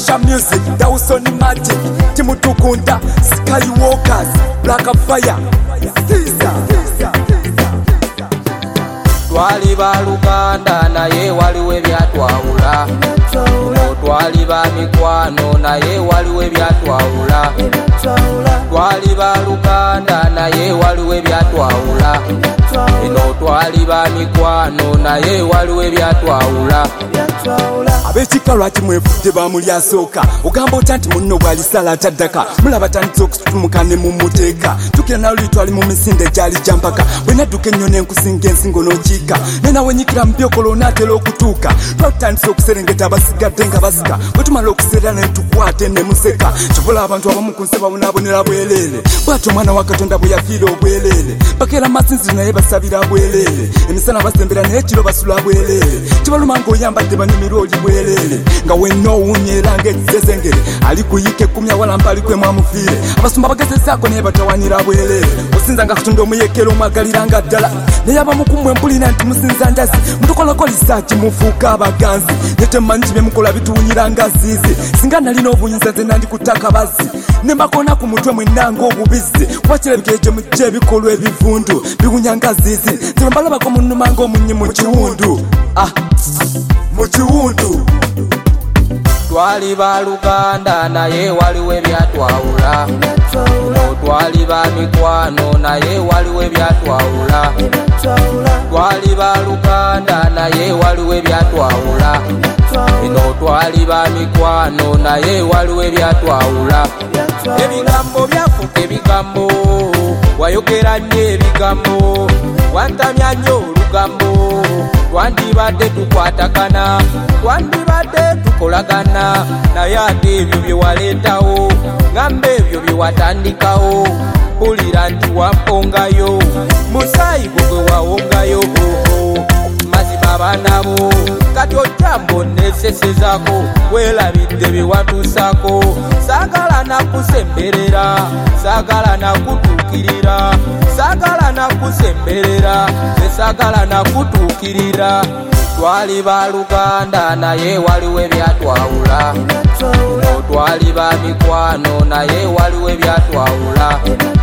Natasha Music, Dawson Magic, Timutukunda, Skywalkers, Black Fire, Caesar. Twali ba Luganda naye waliwo ebyatwawula. Twali ba mikwano naye waliwo ebyatwawula. Twali ba Luganda naye waliwo ebyatwawula. Eno twali ba mikwano naye waliwo ebyatwawula. Abekika lwaki mwevudde bamuli asooka ogamba otya nti munno bw'alisala ataddaka mulaba tandise okusutumuka ne mumuteeka tukira naluli twali mu misinde gyali jampaka bwe nadduka ennyoni enkusinga ensingo n'okiika ne nawe nyikira mu byokolo onaatera okutuuka twatutandise okuserengeta abasigadde nga basika bwe tumala okuseera ne tukwate ne museka kivula abantu abamu ku nsi babonaabonera bwereere bw'atyo omwana wa Katonda bwe yafiira obwereere bakeera masinziro naye basabira bwereere emisana basembera naye ekiro basula bwereere kibaluma ng'oyambadde banyumirwa oli bwereere nga wenna owunya era ng'ekizezengere ali kuyika ekkumya walamba alikwemu amufiire abasumba bagezezaako naye batawanira bwereere osinza nga Katonda omuyekera omwagaliranga ddala naye abamukummwe mpulira nti musinza njazi mutukolako lisaaki mufuuka abaganzi ne temumanyi kibye mukola bituwunyira nga ziizi singa nalina obuyinza nze nandikuttaka bazzi ne mbakona ku mutwe mwennanga obubizzi kuba kirabika ekyo mujja ebikolwa ebivundu biwunya nga ziizi nze bwe mbalabako munnuma ng'omunyi mu kiwundu mu kiwundu. Twali ba Luganda naye waliwo ebyatwawula. Twali ba mikwano naye waliwo ebyatwawula. Twali ba Luganda naye waliwo ebyatwawula. Eno twali ba mikwano naye waliwo ebyatwawula. Ebigambo byafuuka ebigambo wayogera nnyo ebigambo wantamya nnyo olugambo twandibadde tukwatagana twandibadde tukolagana naye ate ebyo bye waleetawo ngamba ebyo bye watandikawo mpulira nti wampongayo musaayi gwe gwe wawongayo mazima abaana bo kati ojjambo nesesezaako weerabidde bye watuusaako saagala nakusemberera saagala nakutuukirira saagala nakusemberera saagala nakutuukirira. Twali ba Luganda naye waliwo ebyatwawula. Twali ba mikwano naye waliwo ebyatwawula.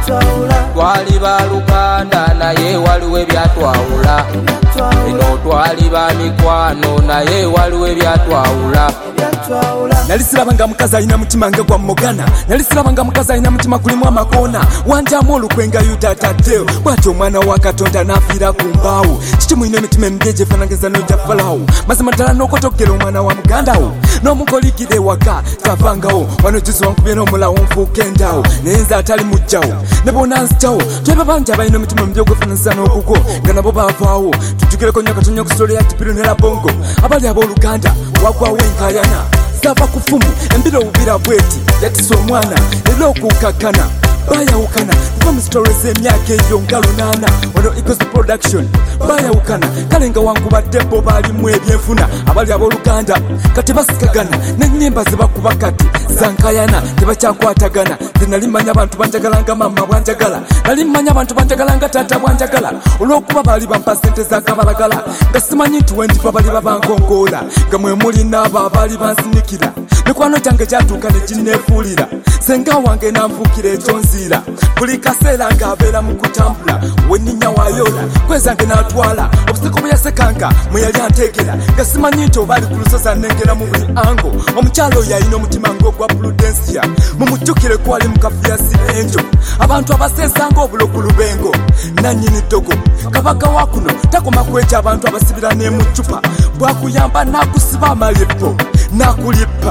Twali ba Luganda naye waliwo ebyatwawula. Eno twali ba mikwano naye waliwo ebyatwawula. Nalisirabanga mukazi alina mutima nga gwa Mogana nalisirabanga mukazi alina mutima gulimu amakoona wanjamu olukwe nga Yuda ataddeo bw'atyo omwana wa Katonda n'afiira ku mbaawo kiki mulina emitima emibi egyefaanagiriza n'ojja Falawo mazima ddala n'okotogera omwana wa mugandawo n'omukoligire ewaka tavangawo wano juzi wankubye n'omulawo nfuuka endaawo naye nze atali mujjawo ne boona nzijjawo tweba bangi abalina emitima emibi ogwefaanagiriza n'ogugo nga nabo baavaawo tujjukireko nnyo Katonda ku sitole ya Tipiru ne Labongo abali ab'Oluganda wagwawo enkayana zava kufumu embira obubira bweti yatisa omwana era okukakana bayawukana kuva mu sitole z'emyaka eyo nga 8 ono Eagles Production bayawukana kale nga wankubadde bo baalimu ebyenfuna abali ab'Oluganda kati basikagana n'ennyimba ze bakuba kati zankayana tebakyakwatagana nze nali mmanya abantu banjagala nga mama bwanjagala nali mmanya abantu banjagala nga taata bwanjagala olw'okuba baali bampa ssente z'akabalagala nga simanyi nti wendiva bali babankongoola nga mwe muli n'abo abaali bansinikira mikwano gyange gyatuuka ne ginneefuulira senga wange nanfuukira ekyonziira buli kaseera ng'abeera mu kutambula wenninya wayola kwezange n'atwala obuseko bwe yasekanga mwe yali anteegera nga simanyi nti oba ali ku lusozi anengera mu buli ango omukyalo oyo alina omutima ng'ogwa Prudensia mumujjukire kwali mu kafiyasi enjo abantu abasensanga obulo ku lubengo nannyini ddogo kabaka wa kuno takoma kwekya abantu abasibira n'emuccupa bwakuyamba n'akusiba amalippo n'akulippa.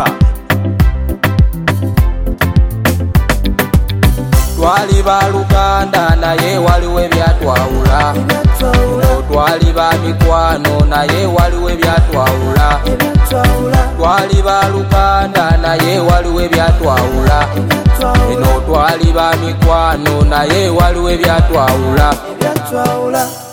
Twali ba Luganda naye waliwo ebyatwawula. Twali ba mikwano naye waliwo ebyatwawula. Twali ba Luganda naye waliwo ebyatwawula. Eno twali ba mikwano naye waliwo ebyatwawula.